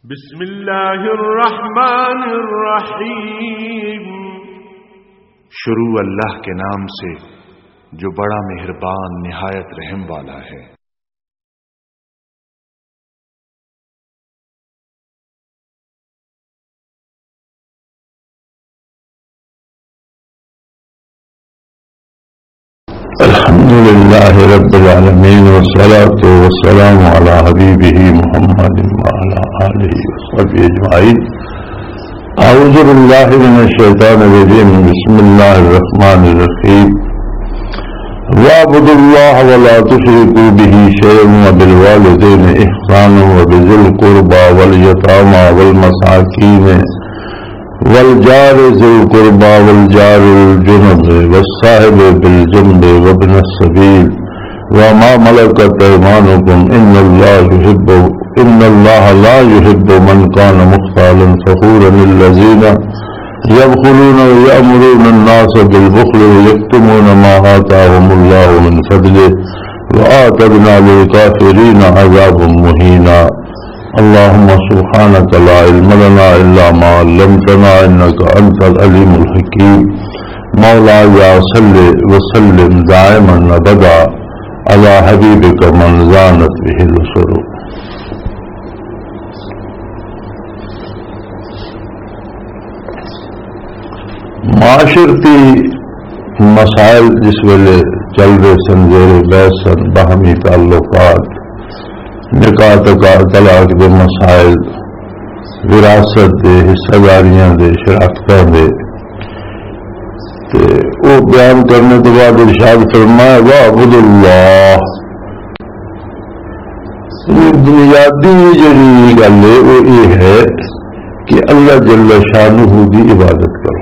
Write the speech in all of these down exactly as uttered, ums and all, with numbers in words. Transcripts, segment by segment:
بسم اللہ الرحمن الرحیم، شروع اللہ کے نام سے جو بڑا مہربان نہایت رحم والا ہے۔ الحمدللہ رب العالمین والصلاة والسلام علی حبیبہ محمد وعلی آلہ وصحبہ اجمعین۔ اعوذ باللہ من الشیطان الرجیم، بسم اللہ الرحمن الرحیم۔ وَاعْبُدُوا اللَّهَ وَلَا تُشْرِكُوا بِهِ شَيْئًا وَبِالْوَالِدَيْنِ إِحْسَانًا وَبِذِي الْقُرْبَى وَالْيَتَامَى وَالْمَسَاكِينِ والجار ذي القربى والجار الجنب والصاحب بالجنب وابن السبيل وما ملكت أيمانكم إن الله يحب إن الله لا يحب من كان مختالا فخورا الذين يبخلون ويأمرون الناس بالبخل ويكتمون ما آتاهم الله من فضله وآتنا للكافرين عذابا مهينا۔ اللهم سبحانك لا علم لنا إلا ما علمتنا إنك أنت العليم الحكيم۔ مولاي صل وسلم دائما أبدا على حبيبك من زانت به الأسر۔ معاشرتی مسائل جس ویلے چل رہے سن، زیر بحث سن، باہمی تعلقات، نکاح طلاق دے مسائل، وراثت دے، حصہ داریاں دے، شراکتاں دے، تے او بیان کرنے تو بعد ارشاد فرمایا وَاعْبُدُوا اللَّهَ۔ بنیادی جڑی گل ہے وہ یہ ہے کہ اللہ جل شانہ دی عبادت کرو۔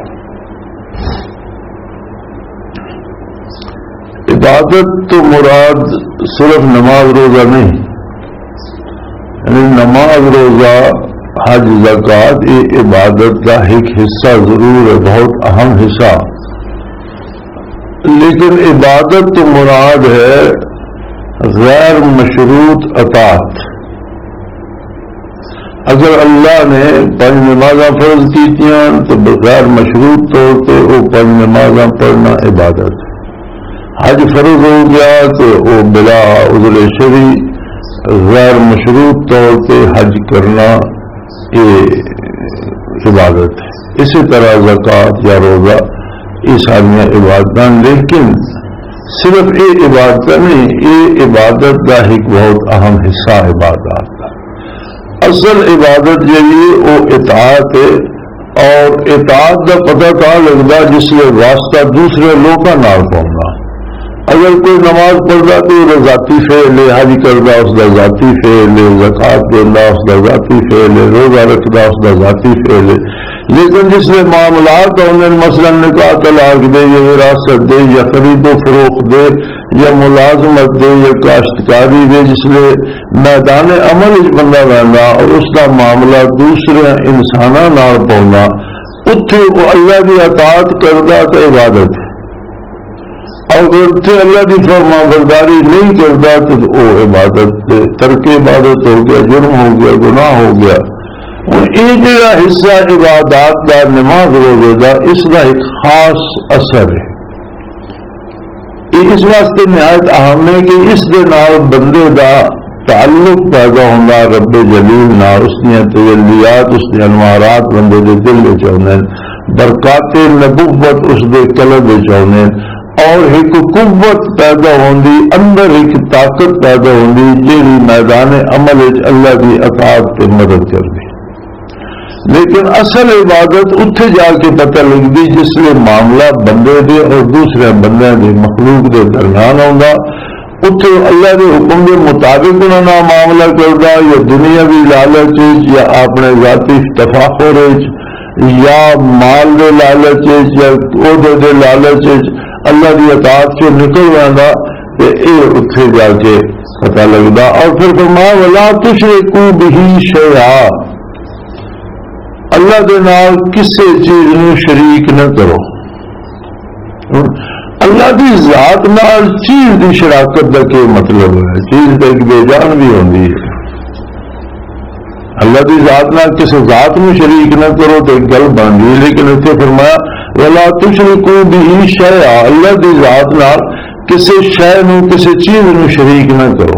عبادت تو مراد صرف نماز روزہ نہیں، یعنی نماز روزہ حج زکوٰۃ یہ عبادت کا ایک حصہ ضرور ہے، بہت اہم حصہ، لیکن عبادت تو مراد ہے غیر مشروط اطاعت۔ اگر اللہ نے پانچ نمازاں فرض کیتیاں تو غیر مشروط طور پہ وہ پانچ نمازاں پڑھنا عبادت ہے۔ حج فرض ہو گیا تو وہ بلا عذر شرعی غیر مشروط طور پہ حج کرنا یہ عبادت ہے۔ اسی طرح زکوٰۃ یا روزہ یہ ساری عبادت، لیکن صرف یہ عبادت نہیں، یہ عبادت کا ایک بہت اہم حصہ عبادات کا۔ اصل عبادت جی وہ اطاعت ہے، اور اطاعت کا پتہ کہاں لگتا جس میں واسطہ دوسرے لوگوں نال پاؤنا۔ اگر کوئی نماز پڑھتا تو وہ ذاتی فعل ہے، حج کرتا اس کا ذاتی فعل ہے، زکوٰۃ دینا اس کا ذاتی فعل ہے، روزہ رکھتا اس کا ذاتی فعل ہے، لیکن جس میں معاملات ہونے مثلا نکاح طلاق دے یا وراثت دے یا خرید و فروخت دے یا ملازمت دے یا کاشتکاری دے، جس میں میدان عمل بندہ رہنا اور اس کا معاملہ دوسرے انسانوں نال پاؤنا، اتنے وہ اللہ کی اطاعت کرتا تو عبادت ہے، اور اگر اللہ کی فرما برداری نہیں کرتا تو وہ عبادت ترک عبادت ہو گیا، جرم ہو گیا، گناہ ہو گیا۔ یہ جڑا حصہ عبادات کا نماز روزے کا، اس کا ایک خاص اثر ہے، یہ اس واسطے نہایت اہم ہے کہ اس دے نال بندے کا تعلق پیدا ہوتا رب جلیل نال، اس دیا تجلیات، اس کے انوارات بندے کے دل میں چاہتے ہیں، برکات نبوت اس کے قلب میں چاہتے ہیں، اور ایک قوت پیدا ہوندی، اندر ایک طاقت پیدا ہوندی جیڑی میدان عمل اللہ کی اطاعت پہ مدد کر دی۔ لیکن اصل عبادت اتھے جا کے پتہ لگتی جس میں معاملہ بندے دے اور دوسرے بندے دے مخلوق دے درمیان ہوگا، اتھے اللہ کے حکم کے مطابق انہوں نے معاملہ کرتا، یا دنیاوی لالچ یا اپنے ذاتی تفاخر یا مال دے لالچ یا عہدے دے لالچ اللہ کی اطاعت سے نکل جانا، تو یہ اتنے جا کے پتہ لگتا۔ اور پھر فرمایا وَلَا تُشْرِكُوا بِهِ شَيْئًا، اللہ کے نال کسی چیز نو شریک نہ کرو۔ اللہ کی ذات نال چیز کی شراکت کا کیا مطلب ہے؟ چیز کا ایک بے جان بھی ہوتی ہے، اللہ کی ذات نہ کسی ذات میں شریک نہ کرو تو ایک گل بن گئی. لیکن اتنے فرمایا ولا تشرکوا به شیئا, اللہ کی ذات نہ کسی شے نو کسی چیز نو شریک نہ کرو.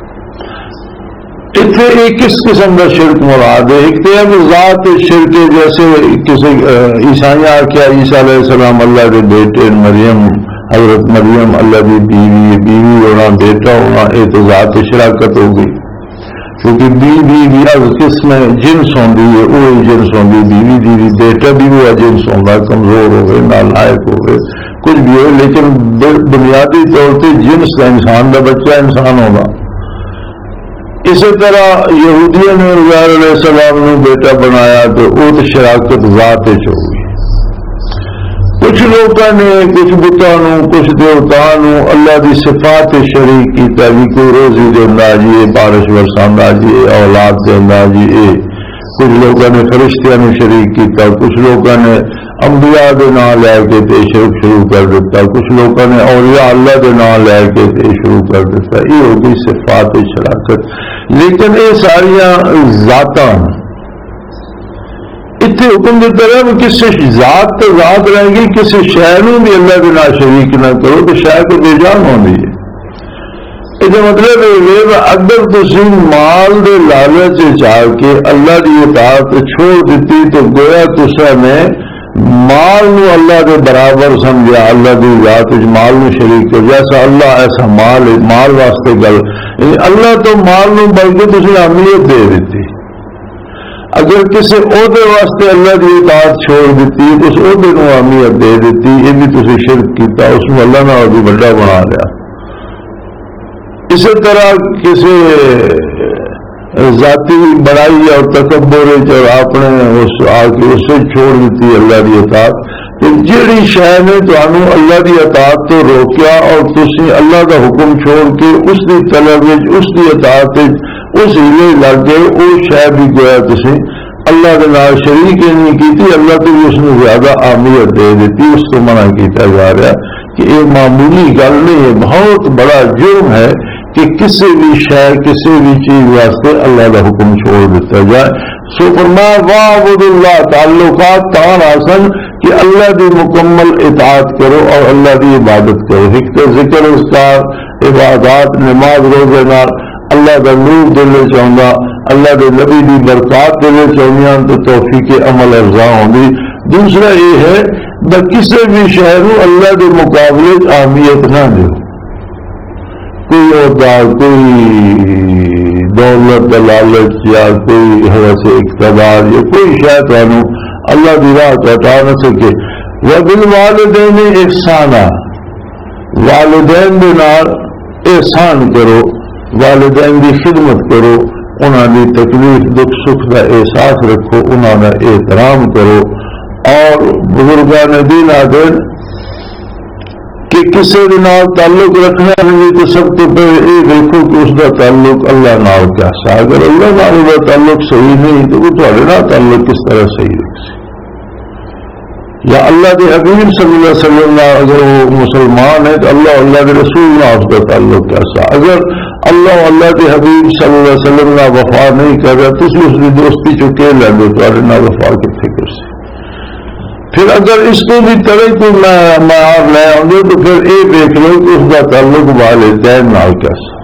اتنے ایک کس قسم کا شرک مراد ہے؟ ایک تو ہے ذات شرک, جیسے کسی عیسائی آخیا عیسیٰ علیہ السلام اللہ کے بیٹے, مریم حضرت مریم اللہ کی بیوی, بیوی ہونا بیٹا ہونا, یہ تو ذات شراکت ہو گئی. کیونکہ بیوی بھی از قسم جنس ہوتی ہے, وہی جنس ہوتی بیوی دی, بیٹا بھی وہ جنس ہوتا, کمزور ہوئے نالائق ہوئے کچھ بھی ہو, لیکن بنیادی طور پہ جنس کا انسان کا بچہ انسان ہوگا. اسی طرح یہودیوں نے عزیر علیہ السلام نے بیٹا بنایا تو وہ تو شراکت ذات ہوگی. کچھ لوگوں نے کچھ بتوں کچھ دیوتاؤں اللہ کی صفات شریک کیتا, بھی کوئی روزی دینا جی, بارش برساندا جی, اولاد دینا جی. کچھ لوگوں نے فرشتیاں نے شریک کیتا, کچھ لوگوں نے انبیاء دے نام لے کے تے شرک شروع کر دیتا, کچھ لوگوں نے اولیاء اللہ دے نام لے کے تے شروع کر دیتا. یہ ہوگی صفات شراکت. لیکن یہ ساریا ذاتاں اتنے حکم دیتا رہا کہ کسی ذات تو ذات رہے گی, کسی شہر بھی اللہ کے نام شریک نہ کرو تو شاید کو بے جان ہوگی. یہ مطلب یہ اگر تسی مال دے لالچ چاہ کے اللہ کی اطاعت چھوڑ دیتی تو گویا تسا نے مال نو اللہ کے برابر سمجھا, اللہ کی ذات مال میں شریک کر, جیسا اللہ ایسا مال ہے. مال واسطے گل یعنی اللہ تو مال نو بلکہ تسی اہمیت دے دیتی. اگر کسی عہدے واسطے اللہ کی اطاعت چھوڑ دیتی تو اس عہدے کو اہمیت دے دیتی, یہ بھی تسی شرک کیتا, اس میں اللہ نے بھی بڑا بنا لیا. اسی طرح کسی ذاتی بڑائی اور تکبر اور اپنے اس آ کے اسے چھوڑ دیتی اللہ کی اطاعت, تو جیڑی شے نے تمہیں اللہ کی اطاعت تو روکیا اور تسی اللہ کا حکم چھوڑ کے اس کی طلب اس کی اطاعت اس ہیلے لگ گئے, وہ شے بھی گویا تسی اللہ کے نال شریک ہی نہیں کی, اللہ تو بھی اس نے زیادہ اہمیت دے دیتی. اس کو منع کیتا جا رہا کہ یہ معمولی گل نہیں ہے, بہت بڑا جرم ہے کہ کسی بھی شہر کسی بھی چیز واسطے اللہ کا حکم چھوڑ دیتا جائے. سو فرمایا وَاعْبُدُوا اللَّهَ, تعلقات تان آسن کہ اللہ کی مکمل اطاعت کرو اور اللہ کی عبادت کرو. ایک ذکر اذکار عبادات نماز روزے نال اللہ کا نور دل چاہتا, اللہ کے نبی کی برکات دل چاہیے تو توفیق عمل ارزاں ہوگی. دوسرا یہ ہے کہ کسی بھی شہر اللہ کے مقابلے اہمیت نہ دو. کوئی عہدہ, کوئی دولت لالچ یا کوئی حوث اقتدار یا کوئی شاید تمہیں اللہ کی راہ ہٹا نہ سکے. وبالوالدین احسانا, والدین کے نال احسان کرو, والدین کی خدمت کرو, انہوں کی تکلیف دکھ سکھ کا احساس رکھو, انہوں کا احترام کرو. اور بزرگان دین آدھر کہ کسی کے نال تعلق رکھنا ہے تو سب تو پہلے یہ دیکھو کہ اس کا تعلق اللہ نال کیسا. اگر اللہ نال کا تعلق صحیح نہیں تو وہ تھوڑے نال تعلق کس طرح صحیح رکھ سکے. یا اللہ کے حبیب صلی اللہ علیہ وسلم اگر وہ مسلمان ہے تو اللہ اللہ کے رسول نہ اس کا تعلق کیسا. اگر اللہ اللہ کے حبیب صلی اللہ علیہ وسلم نہ وفا نہیں کر رہا تو اس کی دوستی چکے لے دو تھوڑے نہ وفا کے فکر سے. پھر اگر اس کو بھی طرح کو معیار لے آؤں گے تو پھر یہ دیکھ لو کہ اس کا تعلق والدین نال کیسا.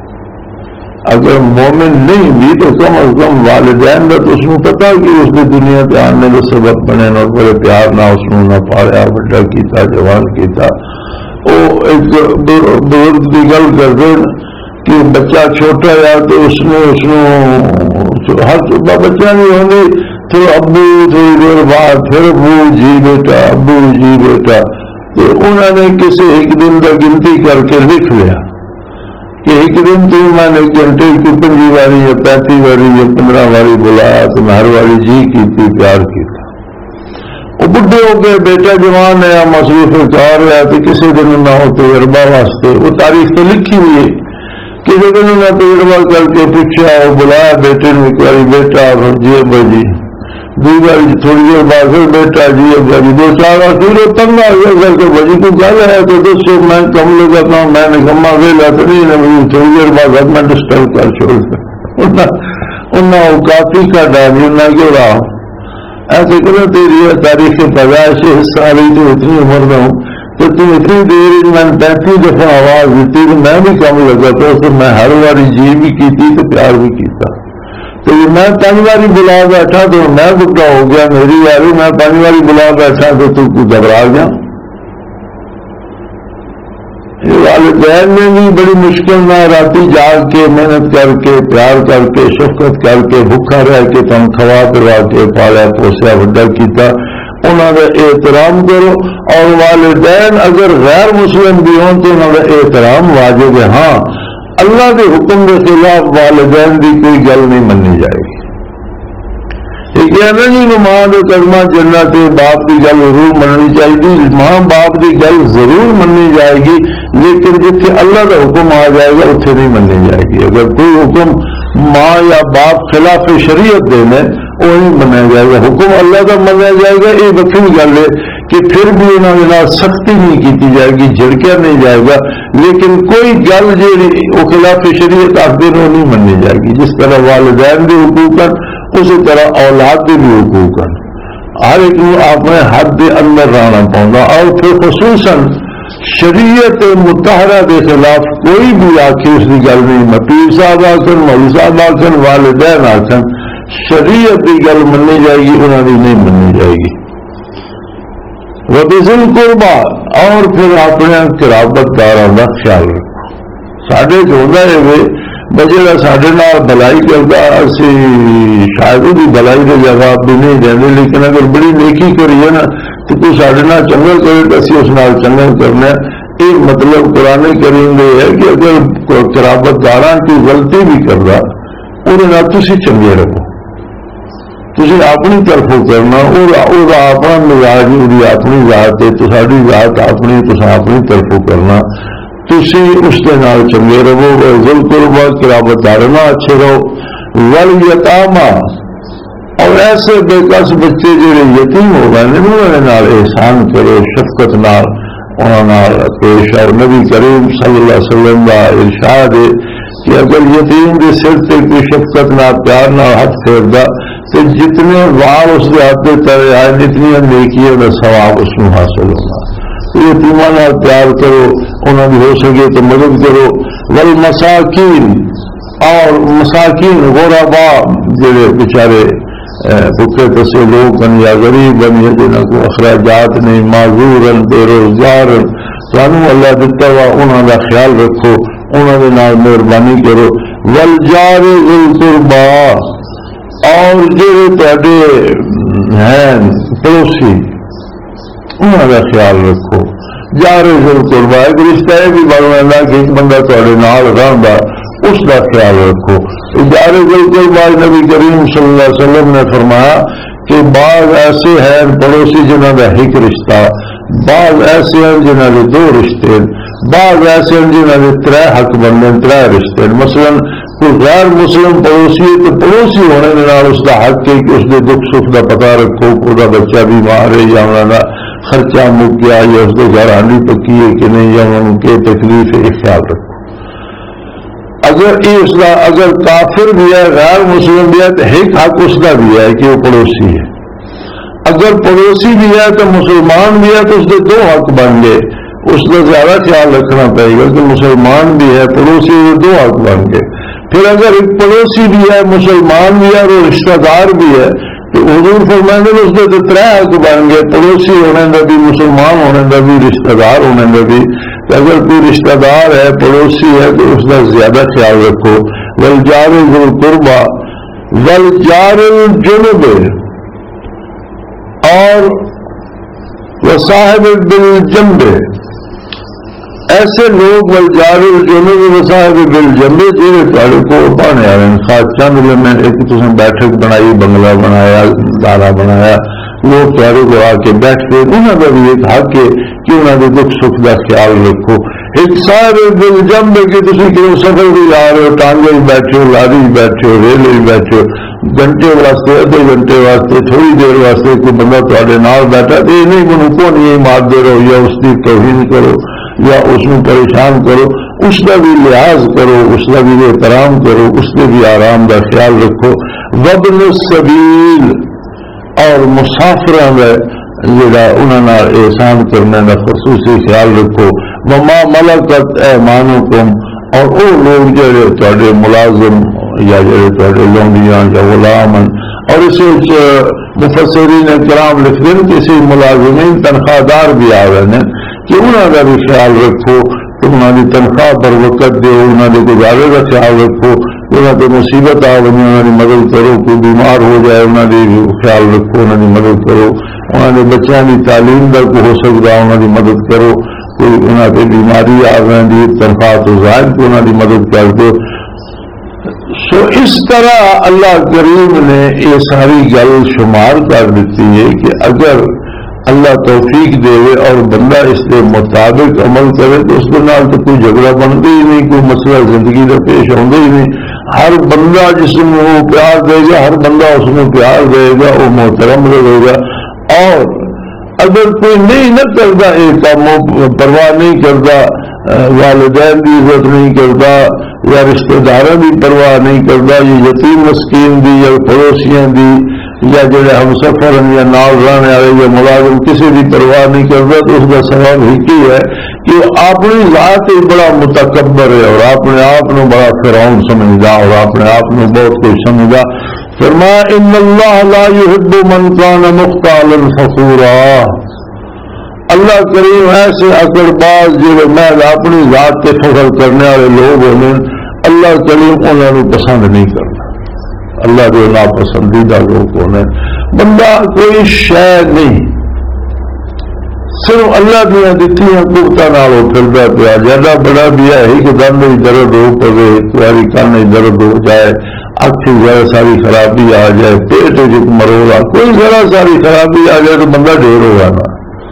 اگر مومن نہیں بھی تو کم از کم والدین کا تو اس کو پتا کہ اس کی دنیا پہ آنے کا سبب بنے اور بڑے پیار نہ اس کو نہ پالیا بڑا کیتا جوان کیتا. وہ ایک بزرگ کی گل کرتے کہ بچہ چھوٹا یا تو اس نے اس کو ہر بچہ نہیں ہوگی پھر ابو تھوڑی دیر بعد پھر ابو جی بیٹا ابو جی بیٹا. تو انہوں نے کسی ایک دن کا گنتی کر کے لکھ لیا کہ ایک دن تو میں نے گھنٹے کی پنجی باری یا پینتی باری یا پندرہ باری بلایا تو میں ہر باری جی کی تھی پیار کی تھا. وہ بڈھے ہو گئے, بیٹا جوان ہے مصروف کار ہے تو کسی دن نہ ہو تجربہ واسطے وہ تاریخ تو لکھی ہوئی ہے. کسی دن میں تجربہ کر کے پوچھا اور بلایا بیٹے نے ایک باری بیٹا جی بجی دو باری تھوڑی دیر بعد پھر بیٹا جی بجی دو چار بار پھر تنگ آ گیا کر کے بجی کو گل ہے تو دوستوں میں کم لگا تھا میں نے کما ویلا تو نہیں مجھے تھوڑی دیر بعد میں ڈسٹرب کر چھوڑ انہیں وہ کافی کا ڈالی انہیں کیوں رہا ایسے کرو تیری تاریخ پیدائش حصہ رہی تو اتنی عمر میں ہوں تو تم اتنی دیر میں نے پینتیس دفعہ آواز دیتی تو میں بھی کم لگا تھا تو میں ہر باری جی بھی کی تھی تو پیار بھی کیتا تو میں پانچ باری بلا بیٹھا تو میں بکا ہو گیا میری یاری میں پانچ باری بلا بیٹھا تو تو گھبرا گیا. والدین نے بھی بڑی مشکل میں رات جاگ کے محنت کر کے پیار کر کے شفقت کر کے بھوکا رہ کے تم کھوا پوا کے پالا پوسیا وڈا کیتا انہوں کا احترام کرو. اور والدین اگر غیر مسلم بھی ہوں تو انہوں کا احترام واجب ہے. ہاں اللہ کے حکم کے خلاف والدین کی کوئی گل نہیں منی جائے گی. ایک کہنا جی نماز کلمہ جنت باپ کی گل ضرور مننی چاہیے ماں باپ کی گل ضرور مننی جائے گی لیکن جتنے اللہ کا حکم آ جائے گا اتنے نہیں مننی جائے گی. اگر کوئی حکم ماں یا باپ خلاف شریعت دینے وہ نہیں منیا جائے گا. حکم اللہ کا منیا جائے گا یہ وکری گل ہے کہ پھر بھی انہوں نے سختی نہیں کی جائے گی جھڑکیا نہیں جائے گا لیکن کوئی گل جی وہ خلاف شریعت آخر وہ نہیں منی جائے گی. جس طرح والدین کے حقوق ہیں اسی طرح اولاد کے بھی حقوق ہیں. ہر ایک کو اپنے حد کے اندر رہنا پاؤں اور پھر خصوصاً شریعت متحرہ کے خلاف کوئی بھی آخر اس کی گل نہیں. پیر صاحب آخر مولوی صاحب آخر والدین آخر شریعت کی گل منی جائے گی انہوں کی نہیں منی جائے گی. وبذل قربا اور پھر اپنے قرابت داراں کا خیال رکھو. ساڈے چاہتا ہے بجے سارے بلائی کرتا اسی شاید وہ بلائی کے جواب بھی نہیں دیں لیکن اگر بڑی نیکی کریے نا تو کوئی سارے نال چنگا کرے تو اسی اس نال چنگا کرنا. یہ مطلب قرآن کریم یہ ہے کہ اگر قرابت داراں کی غلطی بھی کرتا وہ تسی چنگے رہو تھی اپنی طرفوں کرنا اور اپنا مزاج وہی اپنی ذات ہے تو ساری ذات اپنی تو اپنی طرفوں کرنا تھی اس کے نال چنگے رہو. ذل قربا قرابت دارنا اچھے رہو. ول یتاما اور ایسے بے کس بچے جڑے یتیم ہو گئے انہوں نے احسان کرو شفقت نال انہوں پیش. اور نبی کریم صلی اللہ علیہ وسلم کا ارشاد ہے کہ اگر یتیم کے سر سے کوئی شفقت نہ پیار نہ ہاتھ پھیرتا تو جتنے وار اس کے ہاتھ پہ ترے آئے جتنی نیکیوں کا ثواب اس میں حاصل ہوگا. یتیماں نال پیار کرو انہوں نے ہو سکے تو مدد کرو. والمساکین اور مساکین غربا جڑے بیچارے بھوکے پسے لوگ ہیں یا غریب ہیں یا جنہوں کو اخراجات نہیں معذور بے روزگار سانو اللہ دیتا ہوا انہوں کا خیال رکھو انہوں نے نال مہربانی کرو. والجار ذی القربا اور جڑے تواڈے ہیں پڑوسی انہوں کا خیال رکھو. جار ذی القربا ایک رشتہ ہے بھی بڑھنا کہ ایک بندہ تواڈے نال رہندا اس کا خیال رکھو. جار ذی القربا نبی کریم صلی اللہ علیہ وسلم نے فرمایا کہ بعض ایسے ہیں پڑوسی جنہوں کا ایک رشتہ بعض ایسے ہیں جنہوں کے دو رشتے بعض ایسے ہیں جنہوں کے ترے حق بننے ترے رشتے. مثلا کوئی غیر مسلم پڑوسی ہے تو پڑوسی ہونے کے نال اس کا حق ہے کہ اس کے دکھ سکھ کا پتا رکھو وہ بچہ بیمار ہے یا انہوں کا خرچہ مک گیا یا اس کے گھر ہانڈی پکی ہے کہ نہیں یا انہوں کی تکلیف ہے خیال رکھو. اگر اس کا اگر کافر بھی ہے غیر مسلم بھی ہے تو ایک حق اس کا بھی ہے کہ وہ پڑوسی ہے. اگر پڑوسی بھی ہے تو مسلمان بھی ہے تو اس کے دو حق بن گئے. اس کا زیادہ خیال رکھنا پڑے گا کہ مسلمان بھی ہے پڑوسی بھی دو حق بن گئے. پھر اگر ایک پڑوسی بھی ہے مسلمان بھی ہے اور رشتہ دار بھی ہے تو حضور فرمائیں گے اس کے تو ترے حق بن گئے پڑوسی ہونے کا بھی مسلمان ہونے کا بھی رشتہ دار ہونے کا بھی. اگر کوئی رشتہ دار ہے پڑوسی ہے تو اس کا زیادہ خیال رکھو. والجار ذی القربا والجار الجنب اور وصاحب بالجنب ایسے لوگ والجار الجنب وصاحب بالجنب جہاں تھوڑے کول پانے والے خاص چند میں ایک تم بیٹھک بنائی بنگلہ بنایا دارا بنایا لوگ پیارے کو آ کے بیٹھ کے انہوں کا بھی ایک حق ہے کہ انہوں کے دکھ سکھ کا خیال رکھو. ایک سارے دل جم کہ تھی کہیں سفر بھی جا رہے ہو ٹانگے بیٹھے ہو لاری بیٹھے ہو ریل بیٹھے ہو گھنٹے واسطے ادھے گھنٹے واسطے تھوڑی دیر واسطے کوئی بندہ تھوڑے نال بیٹھا تو یہ نہیں منو کو نہیں مار دے رہو یا اس کی توہین کرو یا اس میں پریشان کرو اس کا بھی لحاظ کرو، اس کا بھی احترام کرو، اس کے بھی آرام کا خیال رکھو. وابن السبیل اور مسافراں کا جڑا انہاں نال احسان کرنے کا خصوصی خیال رکھو. وما ملکت ایمانکم اور وہ لوگ جڑے تواڈے ملازم یا جڑے تواڈے لونڈیاں یا غلام، اور اس مفسرین کرام لکھتے ہیں کسی ملازمین تنخواہ دار بھی آ رہے ہیں کہ انہوں کا بھی خیال رکھو، انہوں کی تنخواہ پر وقت دو، انہوں کے گزارے کا خیال رکھو، انہوں کو مصیبت آ رہی انہوں کی مدد کرو، کوئی بیمار ہو جائے انہوں کی خیال رکھو، انہوں کی مدد کرو، انہوں کے بچوں کی تعلیم کا کوئی ہو سکتا انہوں کی مدد کرو، کوئی انہوں کی بیماری آ رہی تنخواہ تو ظاہر کو انہوں کی مدد کر دو. سو اس طرح اللہ کریم نے یہ ساری گل شمار کر دیتی ہے کہ اگر اللہ توفیق دے اور بندہ اس کے مطابق عمل کرے تو اس کے نال تو کوئی جھگڑا بنتا ہی نہیں، کوئی مسئلہ زندگی کا پیش آتا ہی نہیں. ہر بندہ جس میں وہ پیار دے گا، ہر بندہ اس میں پیار دے گا، وہ محترم رہے گا. اور اگر کوئی نہیں نہ کرتا ایک کام، پرواہ نہیں کرتا، والدین کی عزت نہیں کرتا یا رشتہ داروں کی پرواہ نہیں کرتا، یا یتیم مسکین دی یا پڑوسیاں دی یا جڑے ہم سفر یا نال رہنے والے یا ملازم کسی کی پرواہ نہیں کرتا، تو اس کا سبب ہی کی ہے کہ اپنی ذات ہی بڑا متکبر ہے اور اپنے آپ کو بڑا فرعون سمجھدا اور اپنے آپ کو بہت کچھ سمجھدا. فرمایا ان اللہ لا يحب من كان مختالا فخورا. اللہ کریم ایسے عقل باز جو محض اپنی ذات سے فخر کرنے والے لوگ ہیں، اللہ کریم انہوں نے پسند نہیں کرتا. اللہ جو ناپسندیدہ لوگ ہونے بندہ کوئی شے نہیں، صرف اللہ دیا دیتی پختہ نال پھردا پیا. زیادہ بڑا بھی ہے کہ دم میں درد ہو پڑے، تمہاری کان میں درد ہو جائے، اکھ ذرا ساری خرابی آ جائے، پیٹ مروڑا، کوئی ذرا ساری خرابی آ جائے تو بندہ ڈھیر ہو جانا.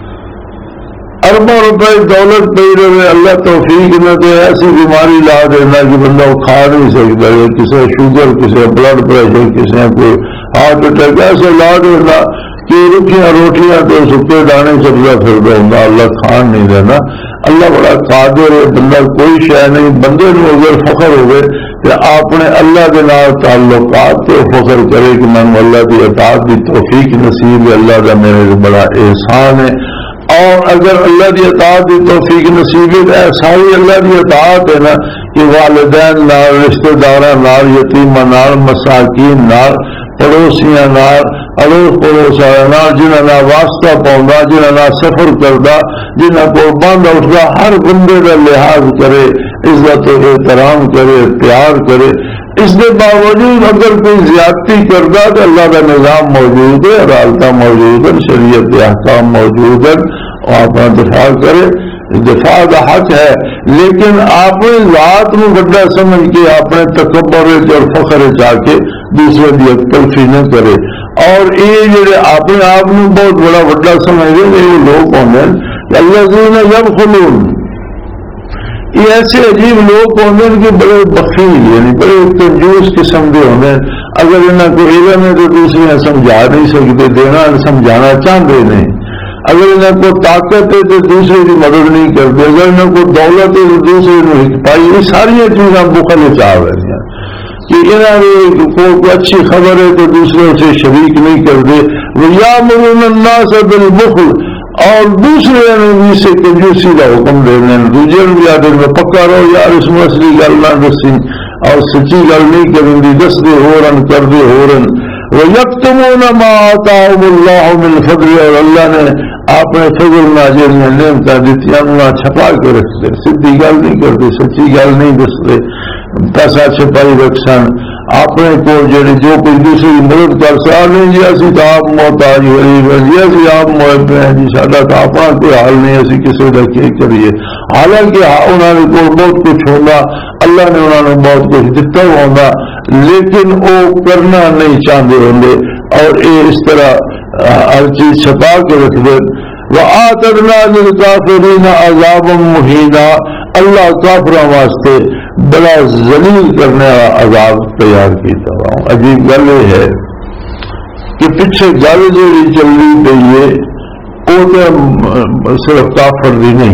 اربوں روپے دولت پی رہے، اللہ توفیق نہ دے ایسی بیماری لا دینا کہ بندہ وہ کھا نہیں سکتا، کسی شوگر، کسی بلڈ پریشر، کسی کوئی ہارٹ اٹیک، ایسے لا دینا کہ رکھیاں روٹیاں تو سکے دانے چلتا پھرتا ہوں. اللہ کھان نہیں دینا. اللہ بڑا قادر ہے، بندہ کوئی شے نہیں. بندے کو اگر فخر ہوئے کہ آپ نے اللہ کے نال تعلقات تو فخر کرے کہ میں اللہ کی اطاعت کی توفیق نصیب ہے، اللہ کا میرے بڑا احسان ہے. اور اگر اللہ کی اطاعت کی توفیق نصیب ہے، ساری اللہ کی اطاعت ہے نا کہ والدین نال، رشتہ داراں نال، یتیماں نال، مساکین نال، پڑوسیاں نال، اڑوس پڑوس نال، جنہاں نال واسطہ پاؤندا، جنہاں نال سفر کردا، جنہاں کو بند اٹھدا، ہر بندے کا لحاظ کرے، عزت و احترام کرے، پیار کرے. اس کے باوجود اگر کوئی زیادتی کرتا تو اللہ کا نظام موجود ہے، عدالت موجود ہے، شریعت احکام موجود ہے، اور اپنا دفاع کرے. دفاع کا حق ہے، لیکن اپنی ذات کو بڑا سمجھ کے اپنے تکبر اور فخر چاہ کے دوسرے کی تلفی نہ کرے. اور یہ جڑے اپنے آپ کو بہت بڑا بڑا سمجھتے ہیں یہ لوگ ہوتے ہیں الذین یبخلون، یہ ایسے عجیب لوگ ہوتے ہیں کہ بڑے بخیل یعنی بڑے کنجوس قسم کے ہوتے ہیں. اگر انہیں کو علم ہے تو دوسرے سمجھا نہیں سکتے، دینا سمجھانا چاہتے نہیں. اگر انہیں کو طاقت ہے تو دوسرے کی مدد نہیں کرتے، اگر انہیں کو دولت ہے تو دوسرے کو پائی. یہ ساری چیزیں بخل چاہ رہی ہیں کہ انہیں کو اچھی خبر ہے تو دوسروں سے شریک نہیں کرتے. وَيَأْمُرُونَ النَّاسَ بِالْبُخْلِ، اور دوسرے نے سے کنجوسی کا حکم دینے، دوسرے بھی آدھے میں پکا رہو یار اس میں اصلی گل نہ دسی اور سچی گل نہیں کریں دی، دس دے ہو رن کر دے ہو رن. وَيَكْتُمُونَ مَا آتَاهُمُ اللَّهُ مِنْ فَضْلِهِ، اور اللہ نے آپ نے فضل نہ جڑیاں نعمتاں دتیاں انہاں چھپا کے رکھتے، سیدھی گل نہیں کرتے، سچی گل نہیں دستے، پیسہ چھپائی رکھسن. اپنے کو جڑے جو کوئی دوسری مدد کر سکا نہیں جی اسی تو آپ محتاج غریب ہیں جی اسی آپ محب ہیں جی ساڈا تو اپنا کوئی حال نہیں اسی کسی کا کی کریے. حالانکہ انہوں نے کو بہت کچھ ہوگا، اللہ نے انہوں نے بہت کچھ دتا ہوگا، لیکن وہ کرنا نہیں چاہتے ہوں گے اور یہ اس طرح ہر چیز چھپا کے رکھ دے. وَآتَدْنَا لِلْكَافِرِينَ عَذَابًا مُهِينًا، اللہ کافروں واسطے بڑا ذلیل کرنے والا عذاب تیار کیتا ہوا. عجیب گل یہ ہے کہ پیچھے گل جی چلنی پی ہے وہ تو صرف کافر دی نہیں،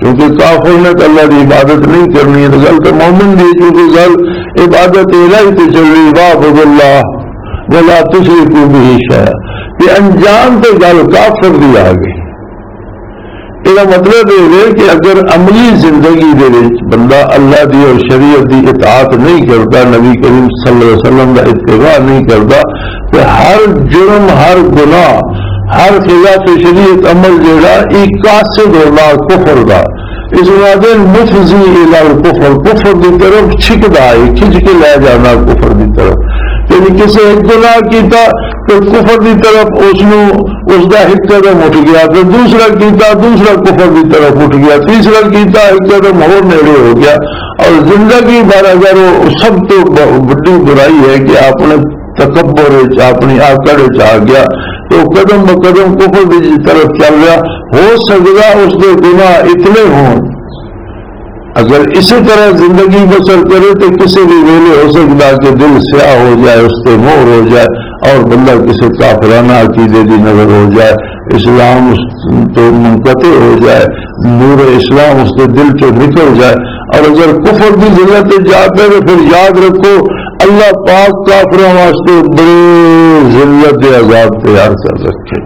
کیونکہ کافر نے تو اللہ کی عبادت نہیں کرنی ہے، تو گل تو مومن دی، کیونکہ گل عبادت الہی تے چل رہی، واعبد اللہ ولا تشرکوا بہ شیئا، کہ انجام تے گل کافر دی آ گئی۔ یہ مطلب یہ ہے کہ اگر عملی زندگی دے بندہ اللہ دی اور شریعت دی اطاعت نہیں کرتا، نبی کریم صلی اللہ علیہ وسلم کا اتباع نہیں کرتا، تو ہر جرم، ہر گناہ، ہر خلاف شریعت عمل جڑا ایک قاصد ہونا کفر دا، اس واسطے مفضی الی الکفر، کفر دی طرف چھکدا ہے، کھچ کے لے جانا کفر دی طرف۔ یعنی کسی ایک گناہ کیتا تو کفر دی طرف اس نو اس دا ایک قدم اٹھ گیا، تو دوسرا کیتا دوسرا کفر دی طرف اٹھ گیا، تیسرا کیتا ایک قدم اور نیڑے ہو گیا۔ اور زندگی بھر اگر وہ سب تو بڑی برائی ہے کہ اپنے تکبر اپنی آکڑ آ گیا تو قدم ب قدم کفر کی طرف چل رہا، ہو سکتا اس کے گناہ اتنے ہوں۔ اگر اسی طرح زندگی بسر کرے تو کسی بھی ویلے ہو سکتا کہ دل سیاہ ہو جائے، اس سے مور ہو جائے، اور بندہ کسی کافرانہ عقیدے کی نظر ہو جائے، اسلام اس تو منقطع ہو جائے، نور اسلام اس کے دل سے نکل جائے۔ اور اگر کفر کی ذلت جاتے تو پھر یاد رکھو اللہ پاک کافروں واسطے بڑے ذلت عذاب تیار کر رکھے۔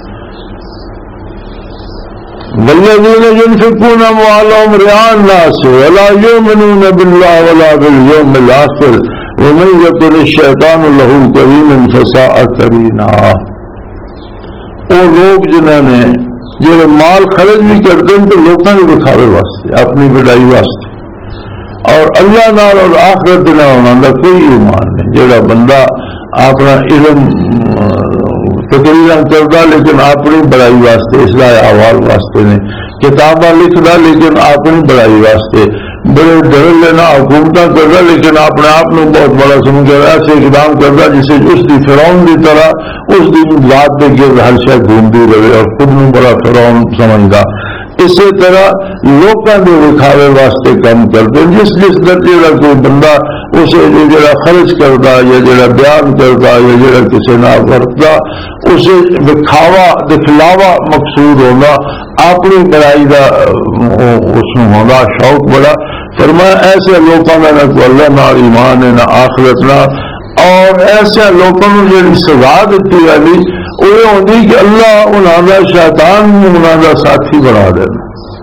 والذین ينفقون اموالهم رئاء الناس ولا يؤمنون بالله ولا باليوم الاخر ومن يكن الشيطان له قرينا فساء قرينا۔ وہ لوگ جنہوں نے جو مال خرچ بھی کرتے ہیں تو لوگوں کے دکھاوے واسطے، اپنی بڑائی واسطے، اور اللہ نال اور آخرت نال انہاں دا کوئی ایمان نہیں۔ جڑا بندہ اپنا علم تقریر کرتا لیکن اپنی بڑائی واسطے، اصلاح احوال واسطے نہیں، کتاباں لکھتا لیکن اپنی بڑائی واسطے، بڑے ڈر لینا حکومت کرتا لیکن اپنے آپ کو بہت بڑا سمجھ کر ایسے اقدام کرتا جسے اس کی فرعون کی طرح اس کی ذات کے گرد ہر شے گھومتی رہے اور خود میں بڑا فرعون سمجھتا۔ اسی طرح لوگوں کے دکھاوے واسطے کام کرتے، جس جس درجے کا کوئی بندہ اسے جڑا خرچ کرتا یا جڑا بیان کرتا یا جڑا کسی نہ ورتتا، اسے دکھاوا دکھلاوا مقصود ہونا، اپنی بڑائی کا اس میں ہونا شوق بڑا۔ فرمایا ایسے لوگوں کا نہ کوئی اللہ نہ ایمان ہے نہ آخرت نہ، اور ایسے لوگوں نے جڑی سزا دیتی والی وہ ہوتی کہ اللہ انہوں کا شیطان انہوں کا ساتھی بنا دینا،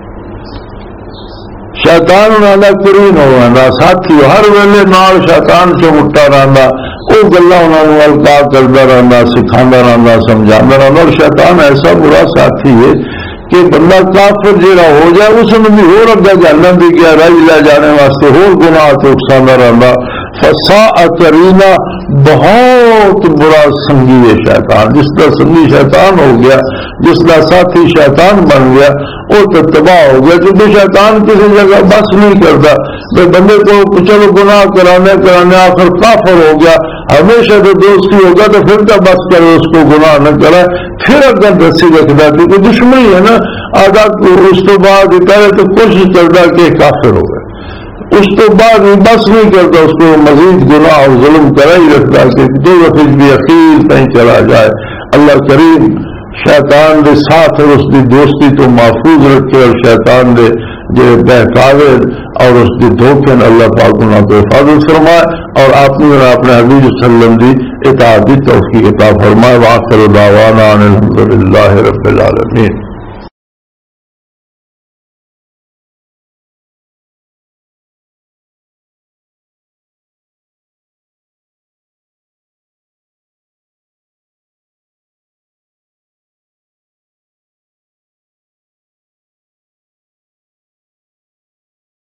شیطان انہوں کا قرین ہونا ساتھی، ہر ویلے نال شیطان سے مٹا رہتا، وہ گلا انہوں نے القا کرتا رہتا، سکھا رہتا، سمجھا رہتا۔ اور شیطان ایسا برا ساتھی ہے کہ بندہ کافر جہاں ہو جائے اس نے بھی ہور اگا جہنم بھی کیا راہ لے جانے واسطے ہور گناہ تو اکسانا رہتا۔ فساء قرینا، بہت برا سنگی ہے شیطان، جس کا سنگی شیطان ہو گیا، جس کا ساتھی شیطان بن گیا وہ تو تباہ ہو گیا۔ کیونکہ شیطان کسی جگہ بس نہیں کرتا، میں بندے کو چلو گناہ کرانے کرانے آخر کافر ہو گیا، ہمیشہ تو دوستی ہوگا تو پھر کا بس کرے اس کو گناہ نہ کرے، پھر اگر رسی رکھتا کیونکہ دشمنی ہے نا آدھا، اس تو بعد کرے تو کوشش کرتا کہ کافر ہو گئے، اس تو بعد بس نہیں کرتا، اس کو مزید گناہ اور ظلم کرا ہی رکھتا کہ دو وقت بھی اخیر کہیں چلا جائے۔ اللہ کریم شیطان دے ساتھ اور اس کی دوستی تو محفوظ رکھے، اور شیطان دے جو بہکاوے اور اس کی دھوکے اللہ پاک انہوں کو حفاظت فرمائے، اور آپ نے اپنے حبیب صلی اللہ علیہ وسلم دی اطاعت دی توفیق عطا فرمائے۔ وآخر دعوانا ان الحمد للہ رب العالمین۔